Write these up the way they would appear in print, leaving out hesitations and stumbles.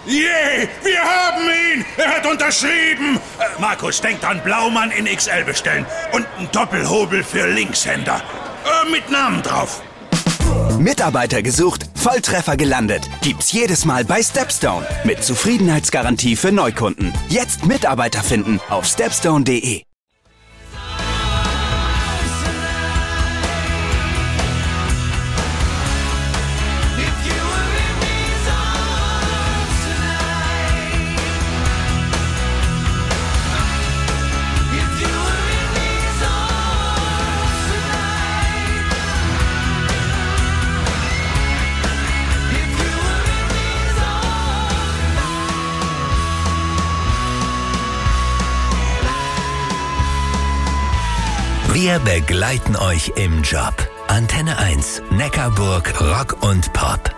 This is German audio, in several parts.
Yeah, wir haben ihn! Er hat unterschrieben! Markus, denkt an Blaumann in XL bestellen. Und einen Doppelhobel für Linkshänder. Mit Namen drauf. Mitarbeiter gesucht, Volltreffer gelandet. Gibt's jedes Mal bei Stepstone. Mit Zufriedenheitsgarantie für Neukunden. Jetzt Mitarbeiter finden auf stepstone.de. Wir begleiten euch im Job. Antenne 1, Neckarburg, Rock und Pop.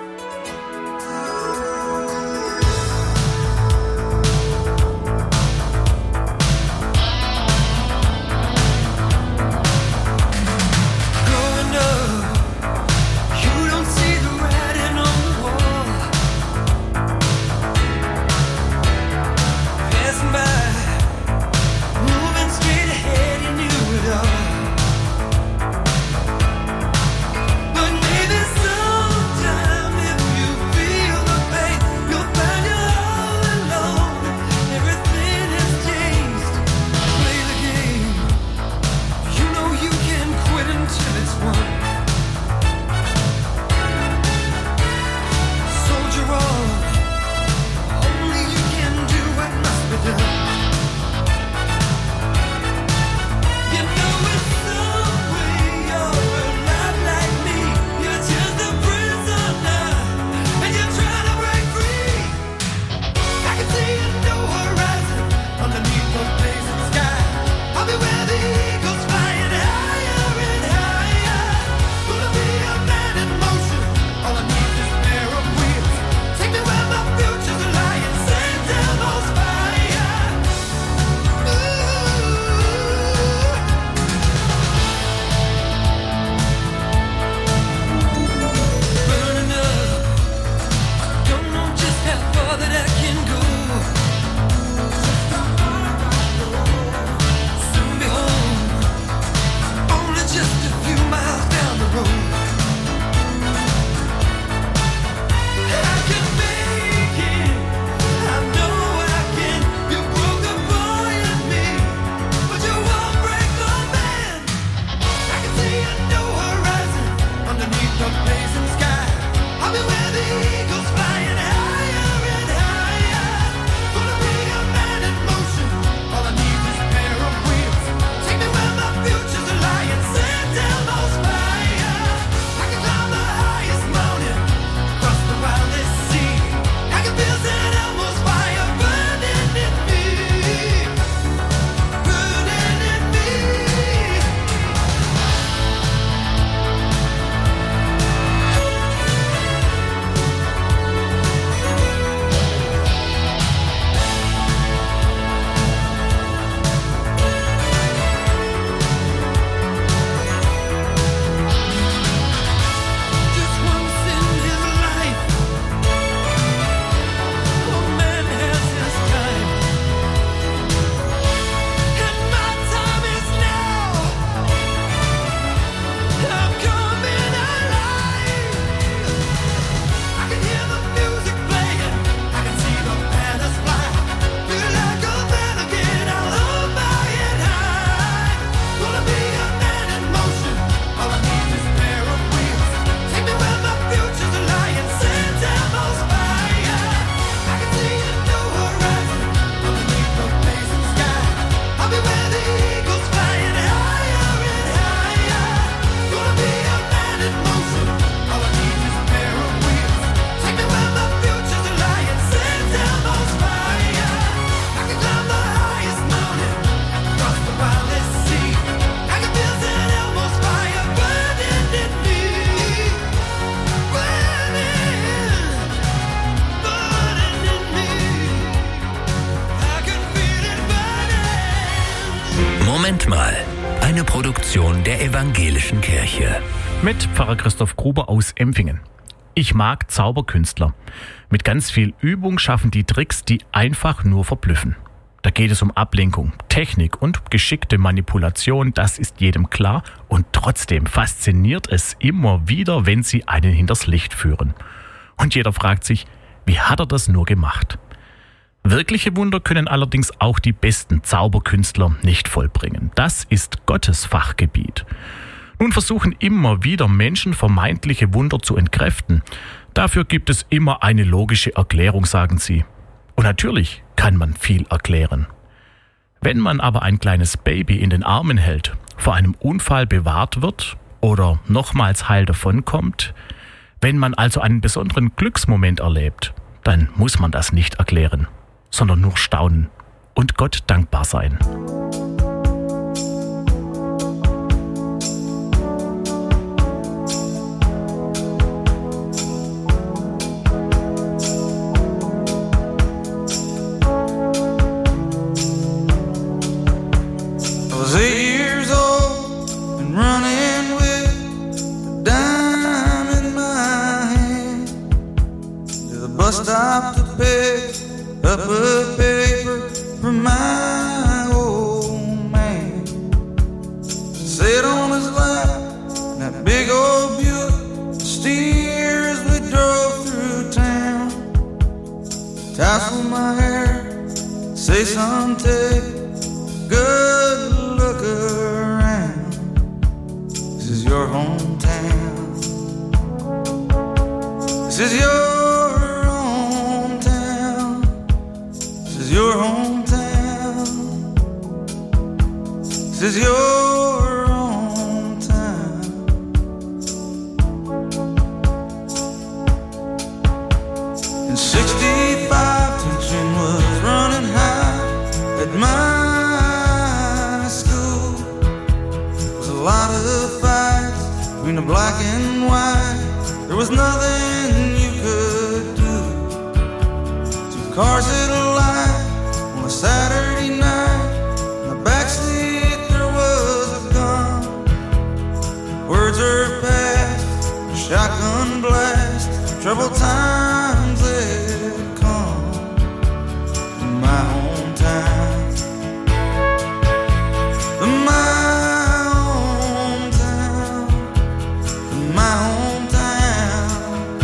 Moment mal, eine Produktion der Evangelischen Kirche. Mit Pfarrer Christoph Gruber aus Empfingen. Ich mag Zauberkünstler. Mit ganz viel Übung schaffen die Tricks, die einfach nur verblüffen. Da geht es um Ablenkung, Technik und geschickte Manipulation, das ist jedem klar. Und trotzdem fasziniert es immer wieder, wenn sie einen hinters Licht führen. Und jeder fragt sich, wie hat er das nur gemacht? Wirkliche Wunder können allerdings auch die besten Zauberkünstler nicht vollbringen. Das ist Gottes Fachgebiet. Nun versuchen immer wieder Menschen vermeintliche Wunder zu entkräften. Dafür gibt es immer eine logische Erklärung, sagen sie. Und natürlich kann man viel erklären. Wenn man aber ein kleines Baby in den Armen hält, vor einem Unfall bewahrt wird oder nochmals heil davonkommt, wenn man also einen besonderen Glücksmoment erlebt, dann muss man das nicht erklären, sondern nur staunen und Gott dankbar sein. Stop to pick up a paper from my old man. Sit on his lap, that big old Buick steer as we drove through town. Tassel my hair, say son, take a good look around. This is your hometown. This is your hometown. This is your hometown. In 65, tension was running high at my school. There was a lot of fights between the black and white. There was nothing you could do. Two cars that aligned on a Saturday night. In the backseat there was a gun. Words are passed, a shotgun blast. Troubled times had come in my hometown. In my hometown. In my hometown.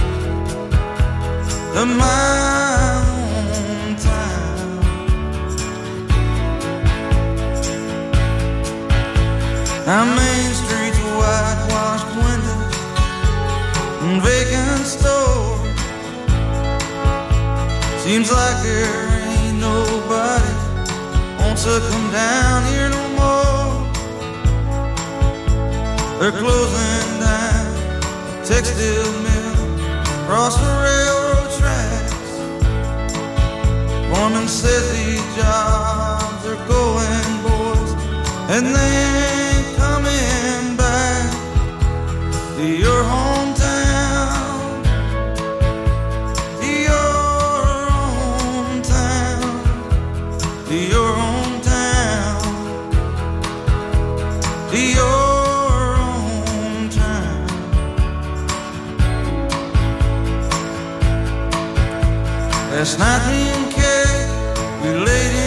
In my our main streets, whitewashed windows and vacant stores. Seems like there ain't nobody wants to come down here no more. They're closing down the textile mill across the railroad tracks. Foreman says these jobs are going, boys, and they coming back to your hometown, to your hometown, to your hometown, to your hometown. Last night me and Kay, we laid in